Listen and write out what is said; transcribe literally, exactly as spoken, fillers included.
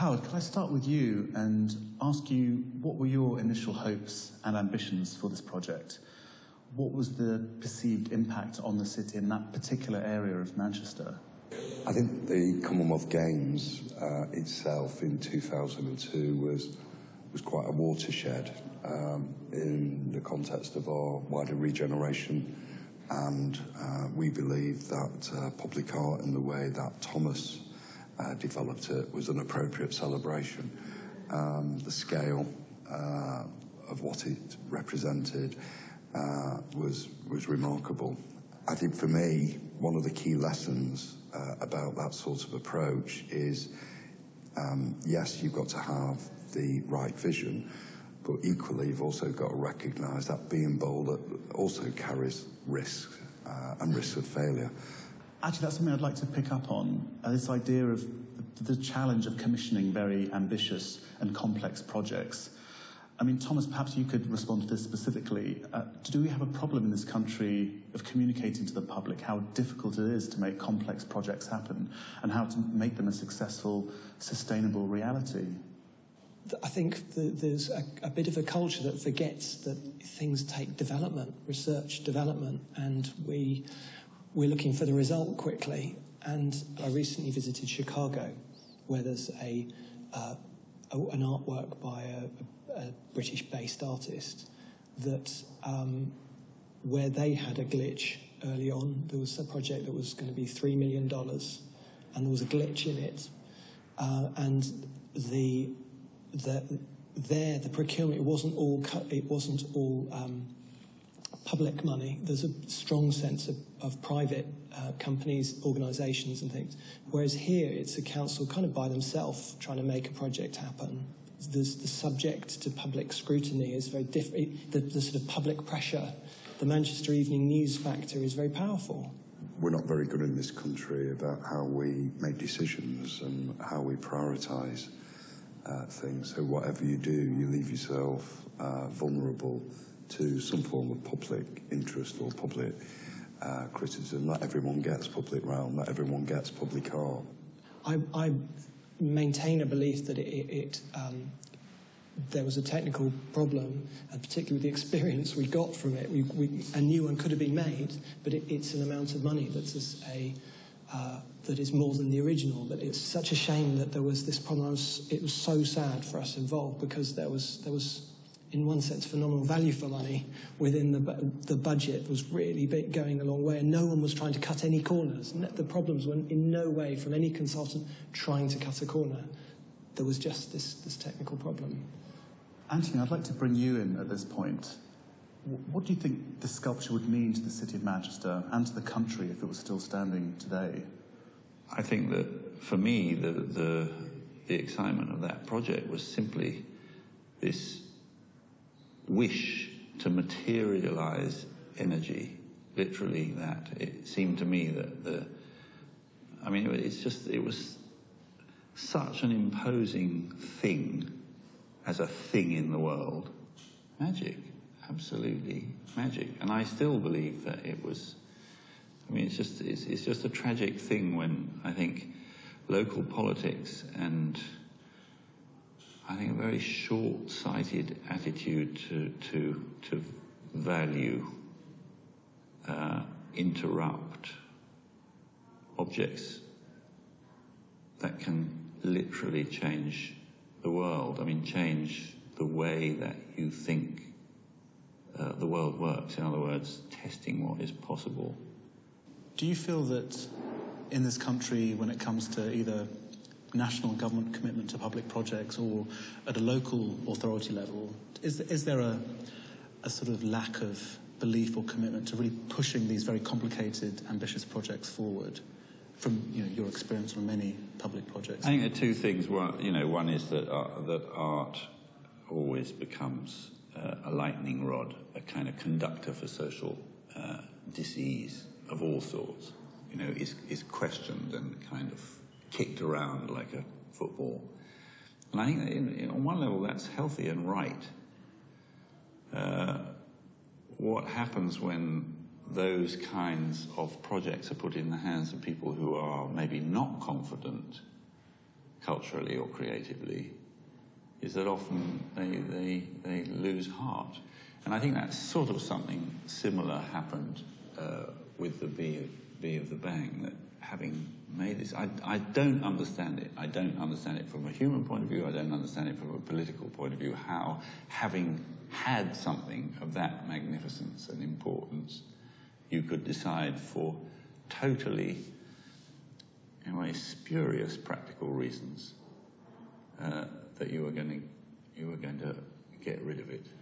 Howard, can I start with you and ask you what were your initial hopes and ambitions for this project? What was the perceived impact on the city in that particular area of Manchester? I think the Commonwealth Games uh, itself in two thousand two was was quite a watershed um, in the context of our wider regeneration, and uh, we believe that uh, public art in the way that Thomas uh, developed it was an appropriate celebration. Um, the scale uh, of what it represented uh, was was remarkable. I think for me, one of the key lessons uh, about that sort of approach is, um, yes, you've got to have the right vision, but equally you've also got to recognise that being bold also carries risks uh, and risks of failure. Actually, that's something I'd like to pick up on, uh, this idea of the, the challenge of commissioning very ambitious and complex projects. I mean, Thomas, perhaps you could respond to this specifically. Uh, do we have a problem in this country of communicating to the public how difficult it is to make complex projects happen and how to make them a successful, sustainable reality? I think the, there's a, a bit of a culture that forgets that things take development, research development, and we, we're looking for the result quickly. And I recently visited Chicago, where there's a, uh, a an artwork by a, a British-based artist that um, where they had a glitch early on. There was a project that was going to be three million dollars, and there was a glitch in it, uh, and the The, there, the procurement, it wasn't all, it wasn't all um, public money. There's a strong sense of, of private uh, companies, organisations and things. Whereas here, it's a council kind of by themselves trying to make a project happen. There's the subject to public scrutiny is very different. The, the sort of public pressure, the Manchester Evening News factor is very powerful. We're not very good in this country about how we make decisions and how we prioritise Uh, things. So whatever you do, you leave yourself uh, vulnerable to some form of public interest or public uh, criticism. Not everyone gets public realm, not everyone gets public art. I, I maintain a belief that it, it, it um, there was a technical problem, and particularly with the experience we got from it, we, we, a new one could have been made, but it, it's an amount of money that's a uh, that is more than the original. But it's such a shame that there was this problem. I was, it was so sad for us involved because there was, there was, in one sense, phenomenal value for money within the, the budget was really big, going a long way, and no one was trying to cut any corners. The problems were in no way from any consultant trying to cut a corner. There was just this, this technical problem. Anthony, I'd like to bring you in at this point. What do you think this sculpture would mean to the city of Manchester and to the country if it was still standing today? I think that, for me, the, the, the excitement of that project was simply this wish to materialise energy, literally that. It seemed to me that the... I mean, it's just, it was such an imposing thing as a thing in the world. Magic, absolutely magic. And I still believe that it was... I mean, it's just, it's, it's just a tragic thing when I think local politics and I think a very short-sighted attitude to, to, to value uh, interrupt objects that can literally change the world. I mean, change the way that you think uh, the world works. In other words, testing what is possible. Do you feel that in this country, when it comes to either national government commitment to public projects or at a local authority level, is, is there a, a sort of lack of belief or commitment to really pushing these very complicated, ambitious projects forward from you know, your experience on many public projects? I think there are two things. One, you know, one is that, uh, that art always becomes uh, a lightning rod, a kind of conductor for social uh, disease of all sorts, you know, is, is questioned and kind of kicked around like a football. And I think that in, in, on one level that's healthy and right. Uh, what happens when those kinds of projects are put in the hands of people who are maybe not confident culturally or creatively, is that often they, they, they lose heart. And I think that's sort of something similar happened uh, with the Bee, Bee of the Bang, that having made this, I, I don't understand it. I don't understand it from a human point of view. I don't understand it from a political point of view, how having had something of that magnificence and importance, you could decide for totally, in a way, spurious practical reasons uh, that you were going to you were going to get rid of it.